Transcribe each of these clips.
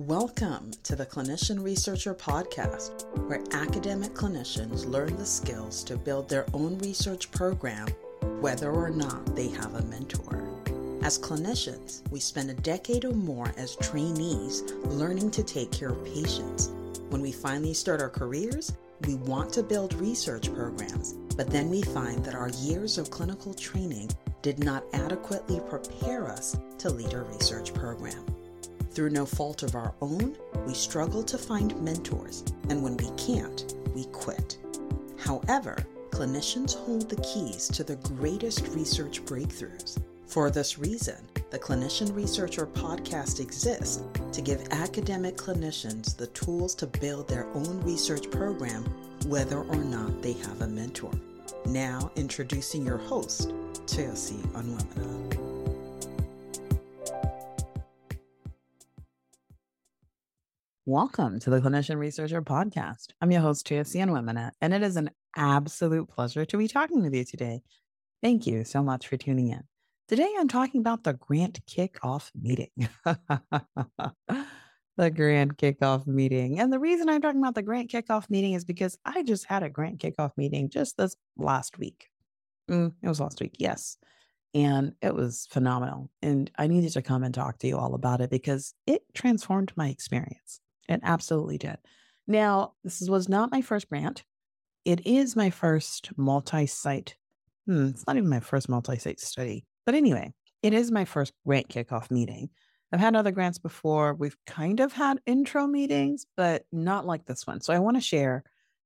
Welcome to the Clinician Researcher Podcast, where academic clinicians learn the skills to build their own research program, whether or not they have a mentor. As clinicians, we spend a decade or more as trainees learning to take care of patients. When we finally start our careers, we want to build research programs, but then we find that our years of clinical training did not adequately prepare us to lead a research program. Through no fault of our own, we struggle to find mentors, and when we can't, we quit. However, clinicians hold the keys to the greatest research breakthroughs. For this reason, the Clinician Researcher Podcast exists to give academic clinicians the tools to build their own research program, whether or not they have a mentor. Now, introducing your host, Teosi Onwuemene. Welcome to the Clinician Researcher Podcast. I'm your host, Teosi Onwuemene, and it is an absolute pleasure to be talking with you today. Thank you so much for tuning in. Today, I'm talking about the grant kickoff meeting. The grant kickoff meeting. And the reason I'm talking about the grant kickoff meeting is because I just had a grant kickoff meeting just this last week. It was last week, yes. And it was phenomenal. And I needed to come and talk to you all about it because it transformed my experience. It absolutely did. Now, was not my first grant. It is my first multi-site. It's not even my first multi-site study. But anyway, it is my first grant kickoff meeting. I've had other grants before. We've kind of had intro meetings, but not like this one. So I want to share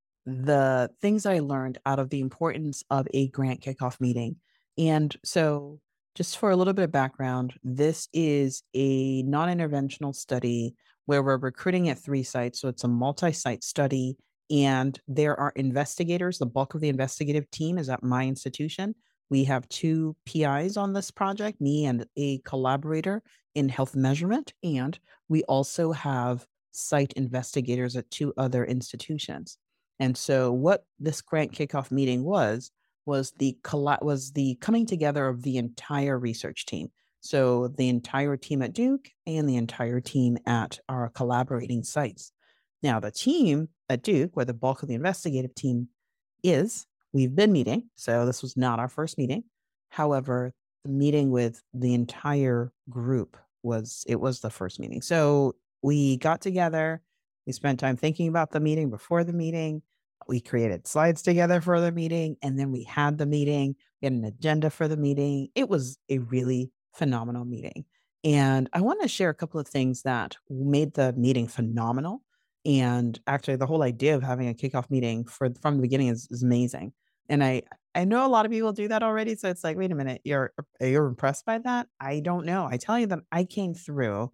the things I learned out of the importance of a grant kickoff meeting. And so just for a little bit of background, this is a non-interventional study where we're recruiting at 3 sites. So it's a multi-site study, and there are investigators. The bulk of the investigative team is at my institution. We have 2 PIs on this project, me and a collaborator in health measurement. And we also have site investigators at 2 other institutions. And so what this grant kickoff meeting was the coming together of the entire research team. So the entire team at Duke and the entire team at our collaborating sites. Now, the team at Duke, where the bulk of the investigative team is, we've been meeting. So this was not our first meeting. However, the meeting with the entire group was the first meeting. So we got together. We spent time thinking about the meeting before the meeting. We created slides together for the meeting, and then we had the meeting. We had an agenda for the meeting. It was a really phenomenal meeting. And I want to share a couple of things that made the meeting phenomenal. And actually, the whole idea of having a kickoff meeting from the beginning is amazing. And I know a lot of people do that already. So it's like, wait a minute, you're impressed by that? I don't know. I tell you that I came through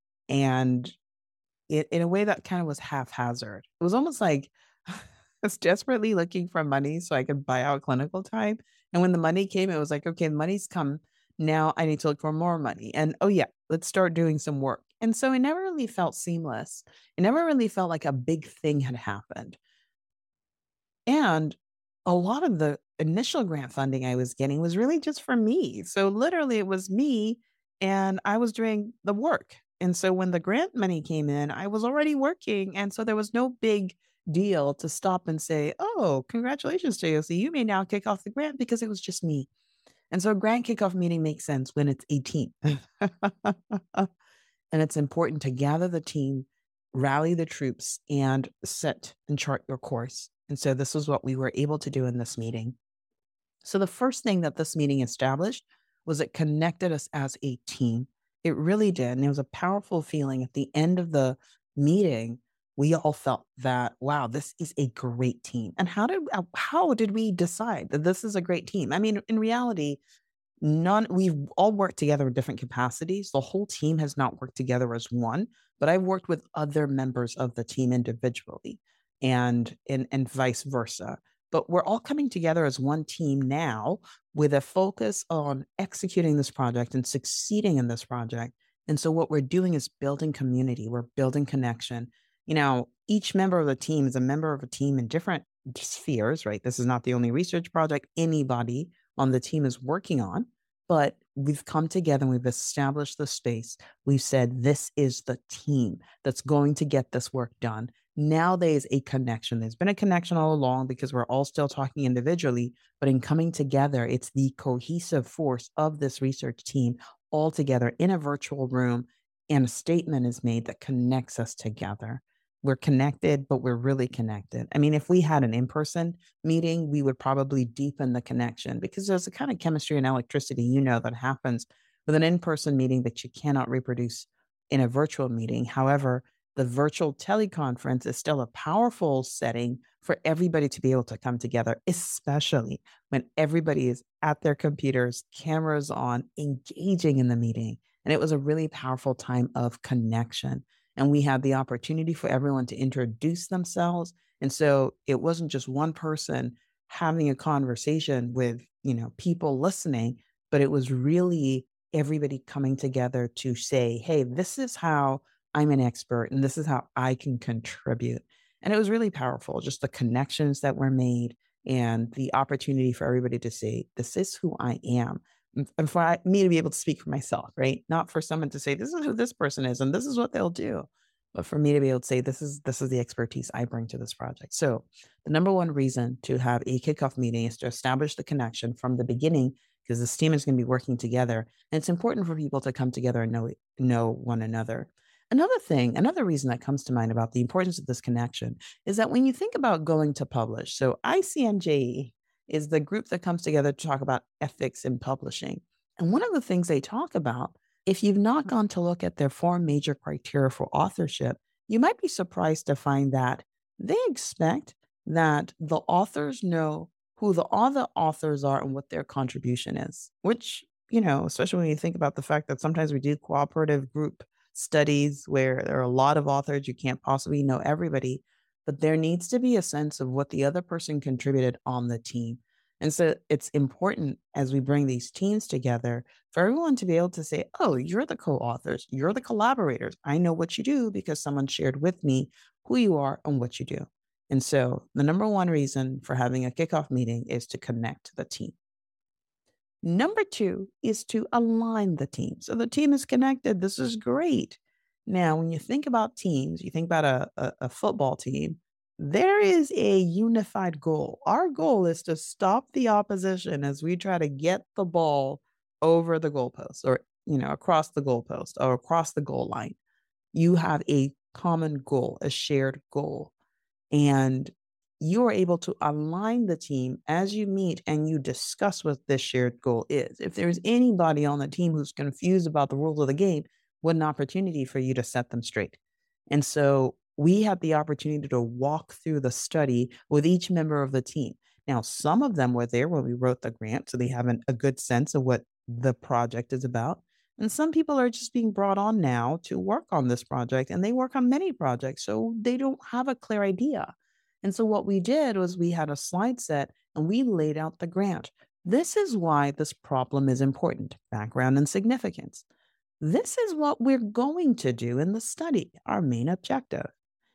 and in a way that kind of was haphazard. It was almost like I was desperately looking for money so I could buy out clinical time. And when the money came, it was like, okay, the money's come. Now I need to look for more money. And oh yeah, let's start doing some work. And so it never really felt seamless. It never really felt like a big thing had happened. And a lot of the initial grant funding I was getting was really just for me. So literally it was me and I was doing the work. And so when the grant money came in, I was already working. And so there was no big deal to stop and say, oh, congratulations, Teosi, you may now kick off the grant, because it was just me. And so grant kickoff meeting makes sense when it's a team. And it's important to gather the team, rally the troops, and set and chart your course. And so this is what we were able to do in this meeting. So the first thing that this meeting established was it connected us as a team. It really did. And it was a powerful feeling at the end of the meeting. We all felt that, wow, this is a great team. And how did we decide that this is a great team? I mean, in reality, we've all worked together in different capacities. The whole team has not worked together as one, but I've worked with other members of the team individually and vice versa. But we're all coming together as one team now with a focus on executing this project and succeeding in this project. And so what we're doing is building community. We're building connection. You know, each member of the team is a member of a team in different spheres, right? This is not the only research project anybody on the team is working on, but we've come together and we've established the space. We've said, this is the team that's going to get this work done. Now there's a connection. There's been a connection all along because we're all still talking individually, but in coming together, it's the cohesive force of this research team all together in a virtual room. And a statement is made that connects us together. We're connected, but we're really connected. I mean, if we had an in person meeting, we would probably deepen the connection because there's a kind of chemistry and electricity, that happens with an in person meeting that you cannot reproduce in a virtual meeting. However, the virtual teleconference is still a powerful setting for everybody to be able to come together, especially when everybody is at their computers, cameras on, engaging in the meeting. And it was a really powerful time of connection. And we had the opportunity for everyone to introduce themselves. And so it wasn't just one person having a conversation with, people listening, but it was really everybody coming together to say, hey, this is how I'm an expert and this is how I can contribute. And it was really powerful, just the connections that were made and the opportunity for everybody to say, this is who I am. And for me to be able to speak for myself, right? Not for someone to say, this is who this person is and this is what they'll do. But for me to be able to say, this is the expertise I bring to this project. So the number one reason to have a kickoff meeting is to establish the connection from the beginning because this team is going to be working together. And it's important for people to come together and know one another. Another reason that comes to mind about the importance of this connection is that when you think about going to publish, so ICNJ is the group that comes together to talk about ethics in publishing. And one of the things they talk about, if you've not gone to look at their four major criteria for authorship, you might be surprised to find that they expect that the authors know who the other authors are and what their contribution is, which, especially when you think about the fact that sometimes we do cooperative group studies where there are a lot of authors, you can't possibly know everybody, but there needs to be a sense of what the other person contributed on the team. And so it's important as we bring these teams together for everyone to be able to say, oh, you're the co authors, you're the collaborators. I know what you do because someone shared with me who you are and what you do. And so the number one reason for having a kickoff meeting is to connect the team. Number two is to align the team. So the team is connected. This is great. Now, when you think about teams, you think about a football team, there is a unified goal. Our goal is to stop the opposition as we try to get the ball over the goalpost or, across the goalpost or across the goal line. You have a common goal, a shared goal. And you are able to align the team as you meet and you discuss what this shared goal is. If there's anybody on the team who's confused about the rules of the game, what an opportunity for you to set them straight. And so we had the opportunity to walk through the study with each member of the team. Now, some of them were there when we wrote the grant, so they have a good sense of what the project is about. And some people are just being brought on now to work on this project, and they work on many projects, so they don't have a clear idea. And so what we did was we had a slide set and we laid out the grant. This is why this problem is important, background and significance. This is what we're going to do in the study, our main objective.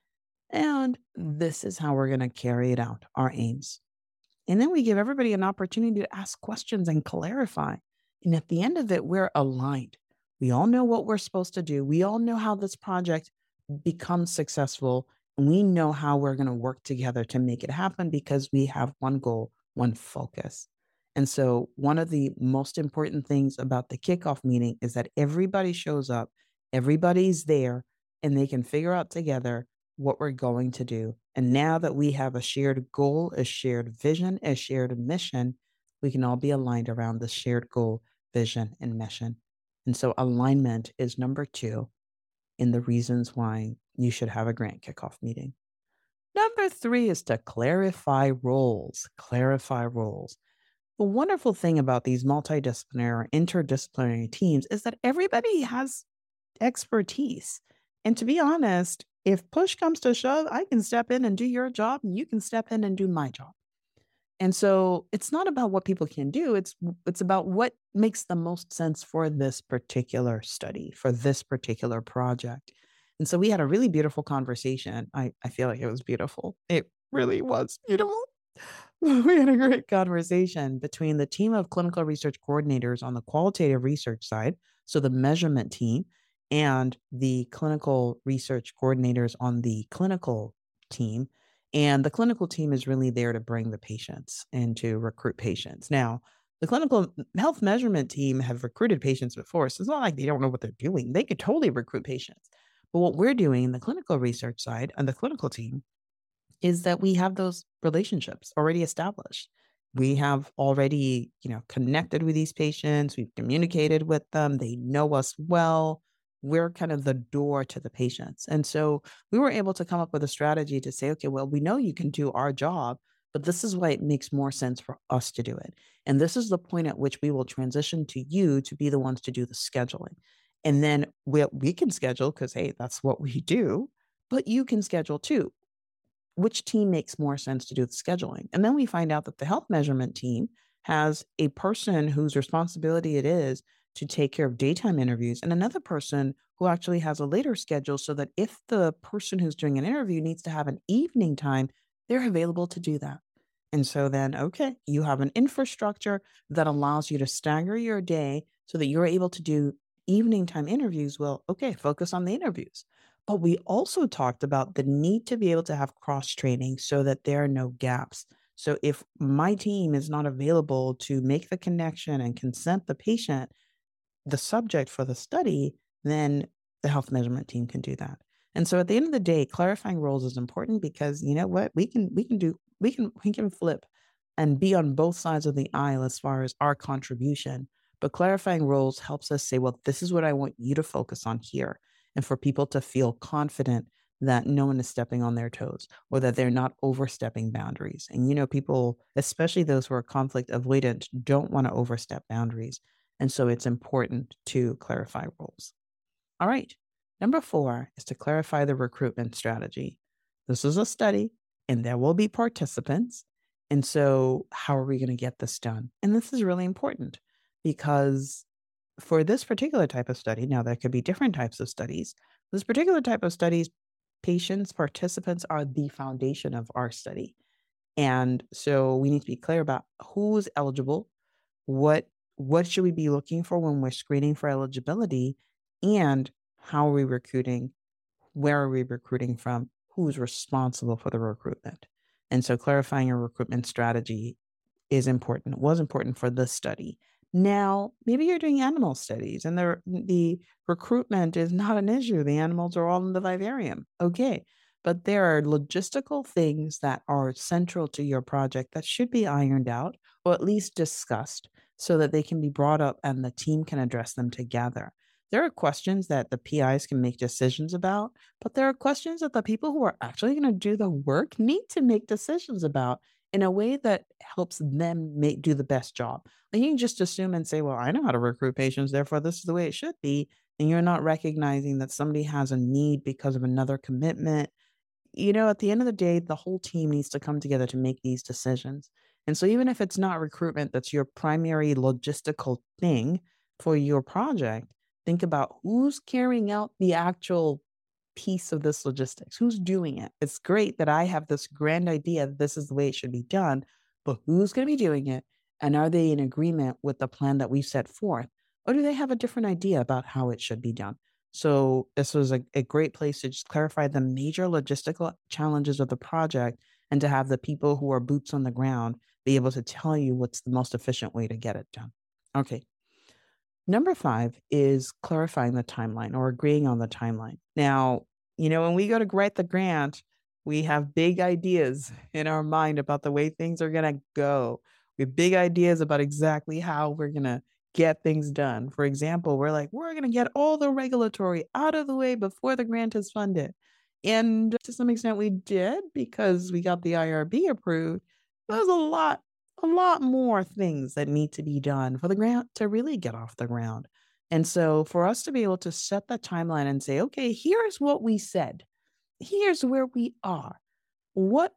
And this is how we're going to carry it out, our aims. And then we give everybody an opportunity to ask questions and clarify. And at the end of it, we're aligned. We all know what we're supposed to do. We all know how this project becomes successful. And we know how we're going to work together to make it happen because we have one goal, one focus. And so, one of the most important things about the kickoff meeting is that everybody shows up, everybody's there, and they can figure out together what we're going to do. And now that we have a shared goal, a shared vision, a shared mission, we can all be aligned around the shared goal, vision, and mission. And so alignment is number two in the reasons why you should have a grant kickoff meeting. Number three is to clarify roles. Clarify roles. The wonderful thing about these multidisciplinary or interdisciplinary teams is that everybody has expertise. And to be honest, if push comes to shove, I can step in and do your job, and you can step in and do my job. And so it's not about what people can do. It's about what makes the most sense for this particular study, for this particular project. And so we had a really beautiful conversation. I feel like it was beautiful. It really was beautiful. We had a great conversation between the team of clinical research coordinators on the qualitative research side, so the measurement team, and the clinical research coordinators on the clinical team. And the clinical team is really there to bring the patients and to recruit patients. Now, the clinical health measurement team have recruited patients before, so it's not like they don't know what they're doing. They could totally recruit patients. But what we're doing in the clinical research side and the clinical team is that we have those relationships already established. We have already, connected with these patients. We've communicated with them. They know us well. We're kind of the door to the patients. And so we were able to come up with a strategy to say, okay, well, we know you can do our job, but this is why it makes more sense for us to do it. And this is the point at which we will transition to you to be the ones to do the scheduling. And then we can schedule because, hey, that's what we do, but you can schedule too. Which team makes more sense to do the scheduling? And then we find out that the health measurement team has a person whose responsibility it is to take care of daytime interviews and another person who actually has a later schedule so that if the person who's doing an interview needs to have an evening time, they're available to do that. And so then, okay, you have an infrastructure that allows you to stagger your day so that you're able to do evening time interviews. Well, okay, focus on the interviews. But we also talked about the need to be able to have cross training so that there are no gaps. So if my team is not available to make the connection and consent the patient, the subject for the study, then the health measurement team can do that. And so at the end of the day, clarifying roles is important because you know what? We can flip and be on both sides of the aisle as far as our contribution. But clarifying roles helps us say, well, this is what I want you to focus on here. And for people to feel confident that no one is stepping on their toes or that they're not overstepping boundaries. And people, especially those who are conflict avoidant, don't want to overstep boundaries. And so it's important to clarify roles. All right. Number 4 is to clarify the recruitment strategy. This is a study and there will be participants. And so, how are we going to get this done? And this is really important because for this particular type of study, now there could be different types of studies. This particular type of studies, patients, participants are the foundation of our study. And so we need to be clear about who's eligible, what what should we be looking for when we're screening for eligibility, and how are we recruiting, where are we recruiting from, who's responsible for the recruitment. And so clarifying your recruitment strategy is important. It was important for this study. Now, maybe you're doing animal studies and the recruitment is not an issue. The animals are all in the vivarium. Okay. But there are logistical things that are central to your project that should be ironed out or at least discussed so that they can be brought up and the team can address them together. There are questions that the PIs can make decisions about, but there are questions that the people who are actually going to do the work need to make decisions about in a way that helps them do the best job. Like you can just assume and say, well, I know how to recruit patients, therefore this is the way it should be. And you're not recognizing that somebody has a need because of another commitment. At the end of the day, the whole team needs to come together to make these decisions. And so even if it's not recruitment, that's your primary logistical thing for your project, think about who's carrying out the actual piece of this logistics? Who's doing it? It's great that I have this grand idea that this is the way it should be done, but who's going to be doing it? And are they in agreement with the plan that we set forth? Or do they have a different idea about how it should be done? So this was a great place to just clarify the major logistical challenges of the project and to have the people who are boots on the ground be able to tell you what's the most efficient way to get it done. Okay. Number 5 is clarifying the timeline or agreeing on the timeline. Now, when we go to write the grant, we have big ideas in our mind about the way things are going to go. We have big ideas about exactly how we're going to get things done. For example, we're like, we're going to get all the regulatory out of the way before the grant is funded. And to some extent, we did because we got the IRB approved. There's a lot more things that need to be done for the grant to really get off the ground. And so for us to be able to set that timeline and say, okay, here's what we said. Here's where we are. What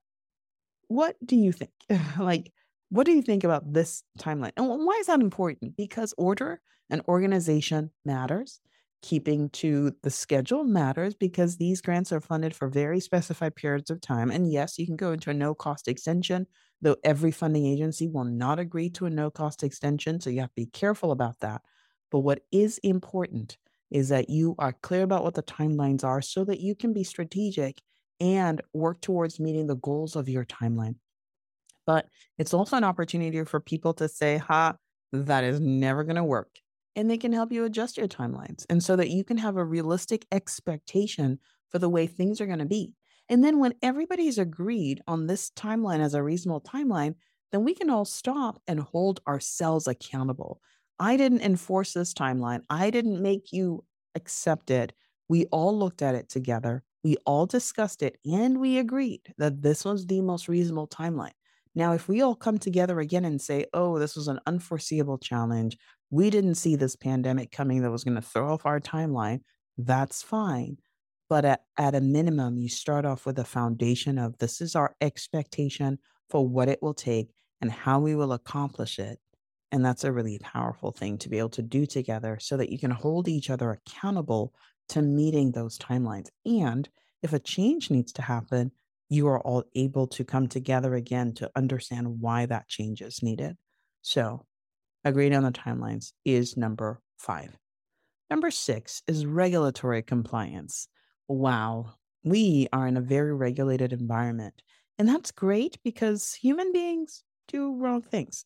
what do you think? Like, what do you think about this timeline? And why is that important? Because order and organization matters. Keeping to the schedule matters because these grants are funded for very specified periods of time. And yes, you can go into a no cost extension, though every funding agency will not agree to a no cost extension. So you have to be careful about that. But what is important is that you are clear about what the timelines are so that you can be strategic and work towards meeting the goals of your timeline. But it's also an opportunity for people to say, ha, that is never going to work. And they can help you adjust your timelines. And so that you can have a realistic expectation for the way things are going to be. And then when everybody's agreed on this timeline as a reasonable timeline, then we can all stop and hold ourselves accountable. I didn't enforce this timeline. I didn't make you accept it. We all looked at it together. We all discussed it and we agreed that this was the most reasonable timeline. Now, if we all come together again and say, oh, this was an unforeseeable challenge, we didn't see this pandemic coming that was going to throw off our timeline, that's fine. But at a minimum, you start off with a foundation of this is our expectation for what it will take and how we will accomplish it. And that's a really powerful thing to be able to do together so that you can hold each other accountable to meeting those timelines. And if a change needs to happen, you are all able to come together again to understand why that change is needed. So, agreeing on the timelines is number 5. Number 6 is regulatory compliance. Wow, we are in a very regulated environment. And that's great because human beings do wrong things.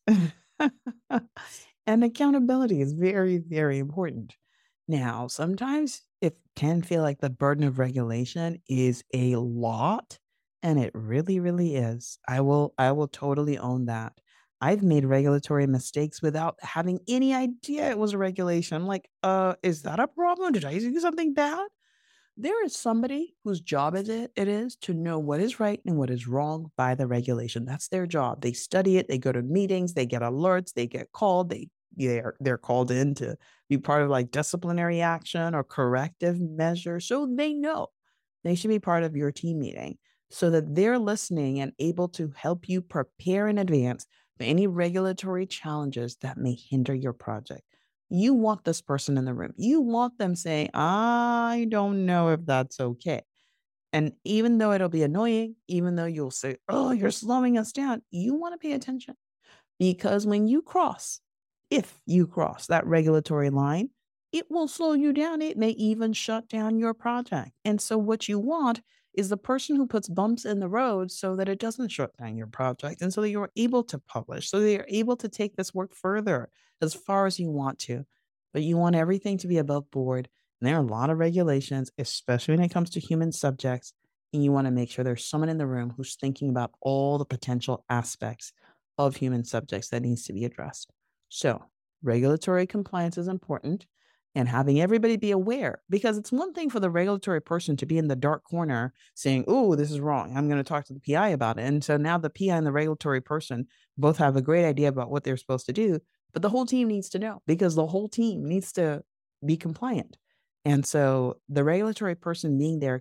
And accountability is very, very important. Now, sometimes it can feel like the burden of regulation is a lot, and it really, really is. I will totally own that. I've made regulatory mistakes without having any idea it was a regulation. I'm like, is that a problem? Did I do something bad? There is somebody whose job it is to know what is right and what is wrong by the regulation. That's their job. They study it, they go to meetings, they get alerts, they get called, they're called in to be part of like disciplinary action or corrective measures. So they know they should be part of your team meeting so that they're listening and able to help you prepare in advance for any regulatory challenges that may hinder your project. You want this person in the room. You want them saying, I don't know if that's okay. And even though it'll be annoying, even though you'll say, oh, you're slowing us down, you want to pay attention because when you cross, if you cross that regulatory line, it will slow you down. It may even shut down your project. And so, what you want is the person who puts bumps in the road so that it doesn't shut down your project and so that you're able to publish, so that you're able to take this work further as far as you want to. But you want everything to be above board. And there are a lot of regulations, especially when it comes to human subjects. And you want to make sure there's someone in the room who's thinking about all the potential aspects of human subjects that needs to be addressed. So, regulatory compliance is important and having everybody be aware because it's one thing for the regulatory person to be in the dark corner saying, oh, this is wrong. I'm going to talk to the PI about it. And so now the PI and the regulatory person both have a great idea about what they're supposed to do, but the whole team needs to know because the whole team needs to be compliant. And so the regulatory person being there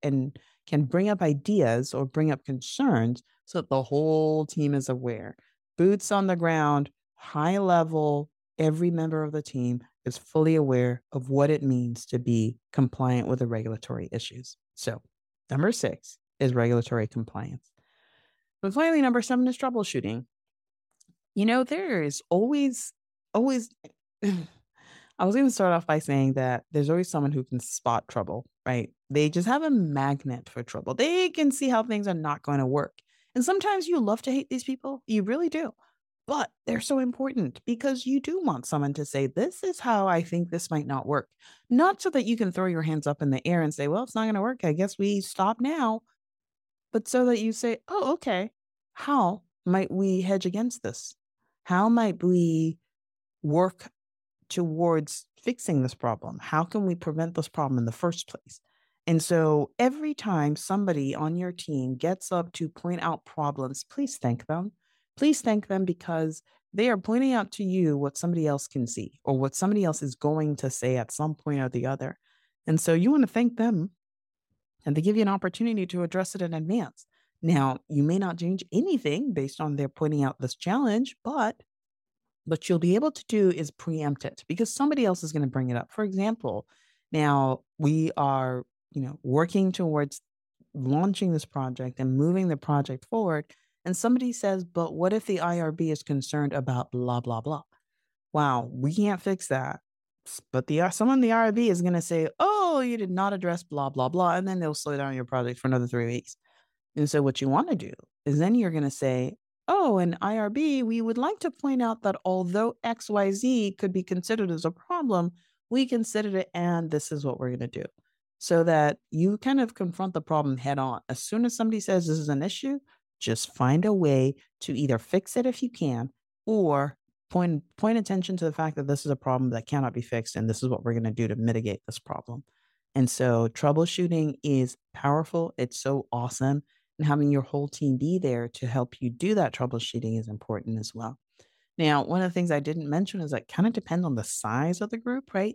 can bring up ideas or bring up concerns so that the whole team is aware. Boots on the ground, high level, every member of the team is fully aware of what it means to be compliant with the regulatory issues. So, number 6 is regulatory compliance. But finally, number 7 is troubleshooting. There is always, I was going to start off by saying that there's always someone who can spot trouble, right? They just have a magnet for trouble. They can see how things are not going to work. And sometimes you love to hate these people. You really do. But they're so important because you do want someone to say, this is how I think this might not work. Not so that you can throw your hands up in the air and say, well, it's not going to work. I guess we stop now. But so that you say, oh, okay. How might we hedge against this? How might we work towards fixing this problem? How can we prevent this problem in the first place? And so every time somebody on your team gets up to point out problems, please thank them. Please thank them because they are pointing out to you what somebody else can see or what somebody else is going to say at some point or the other. And so you want to thank them and they give you an opportunity to address it in advance. Now, you may not change anything based on their pointing out this challenge, but what you'll be able to do is preempt it because somebody else is going to bring it up. For example, Now we are, working towards launching this project and moving the project forward. And somebody says, but what if the IRB is concerned about blah, blah, blah? Wow, we can't fix that. But someone in the IRB is going to say, oh, you did not address blah, blah, blah. And then they'll slow down your project for another 3 weeks. And so what you want to do is then you're going to say, oh, in IRB, we would like to point out that although XYZ could be considered as a problem, we considered it and this is what we're going to do. So that you kind of confront the problem head on. As soon as somebody says this is an issue, just find a way to either fix it if you can, or point attention to the fact that this is a problem that cannot be fixed and this is what we're going to do to mitigate this problem. And so troubleshooting is powerful. It's so awesome. And having your whole team be there to help you do that troubleshooting is important as well. Now, one of the things I didn't mention is that kind of depend on the size of the group, right?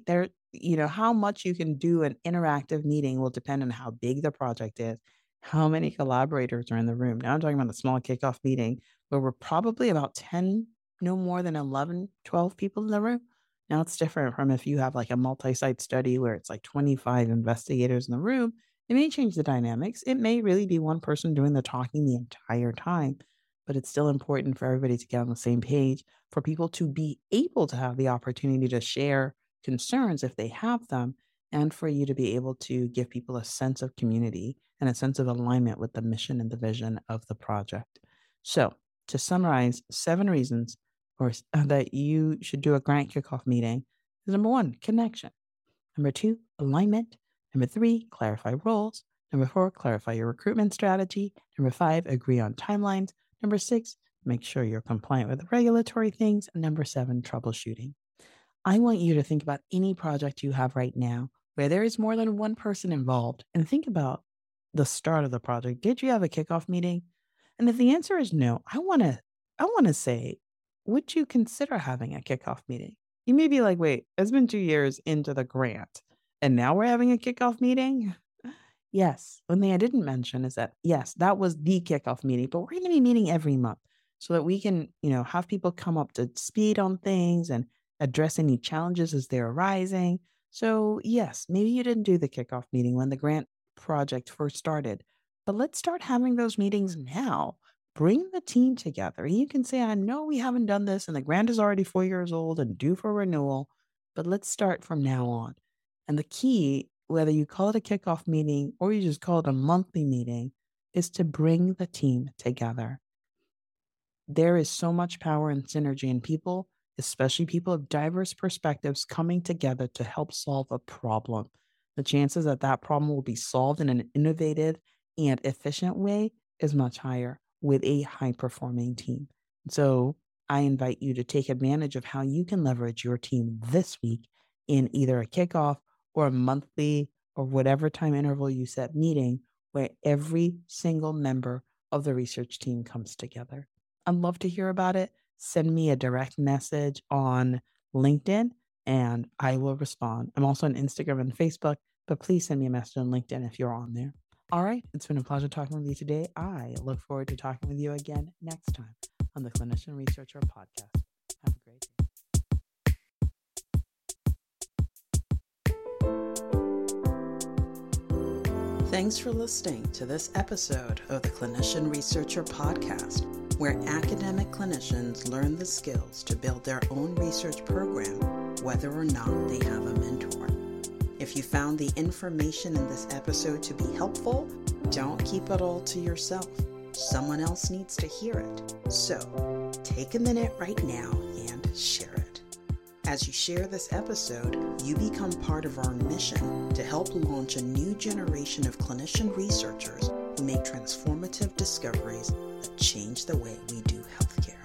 How much you can do an interactive meeting will depend on how big the project is, how many collaborators are in the room. Now I'm talking about a small kickoff meeting where we're probably about 10, no more than 11, 12 people in the room. Now it's different from if you have like a multi-site study where it's like 25 investigators in the room. It may change the dynamics. It may really be one person doing the talking the entire time, but it's still important for everybody to get on the same page, for people to be able to have the opportunity to share concerns if they have them, and for you to be able to give people a sense of community and a sense of alignment with the mission and the vision of the project. So, to summarize, 7 reasons that you should do a grant kickoff meeting is: number 1, connection; number 2, alignment; number 3, clarify roles; number 4, clarify your recruitment strategy; number 5, agree on timelines; number 6, make sure you're compliant with the regulatory things; and number 7, troubleshooting. I want you to think about any project you have right now where there is more than one person involved, and think about the start of the project. Did you have a kickoff meeting? And if the answer is no, I want to say, would you consider having a kickoff meeting? You may be like, wait, it's been 2 years into the grant and now we're having a kickoff meeting? Yes. One thing I didn't mention is that, yes, that was the kickoff meeting, but we're going to be meeting every month so that we can, have people come up to speed on things and address any challenges as they're arising. So, yes, maybe you didn't do the kickoff meeting when the grant project first started, but let's start having those meetings now. Bring the team together. You can say, I know we haven't done this and the grant is already 4 years old and due for renewal, but let's start from now on. And the key, whether you call it a kickoff meeting or you just call it a monthly meeting, is to bring the team together. There is so much power and synergy in people, especially people of diverse perspectives coming together to help solve a problem. The chances that that problem will be solved in an innovative and efficient way is much higher with a high performing team. So I invite you to take advantage of how you can leverage your team this week in either a kickoff or a monthly or whatever time interval you set meeting where every single member of the research team comes together. I'd love to hear about it. Send me a direct message on LinkedIn and I will respond. I'm also on Instagram and Facebook, but please send me a message on LinkedIn if you're on there. All right, it's been a pleasure talking with you today. I look forward to talking with you again next time on the Clinician Researcher Podcast. Have a great day. Thanks for listening to this episode of the Clinician Researcher Podcast, where academic clinicians learn the skills to build their own research program, whether or not they have a mentor. If you found the information in this episode to be helpful, don't keep it all to yourself. Someone else needs to hear it. So take a minute right now and share it. As you share this episode, you become part of our mission to help launch a new generation of clinician researchers who make transformative discoveries that change the way we do healthcare.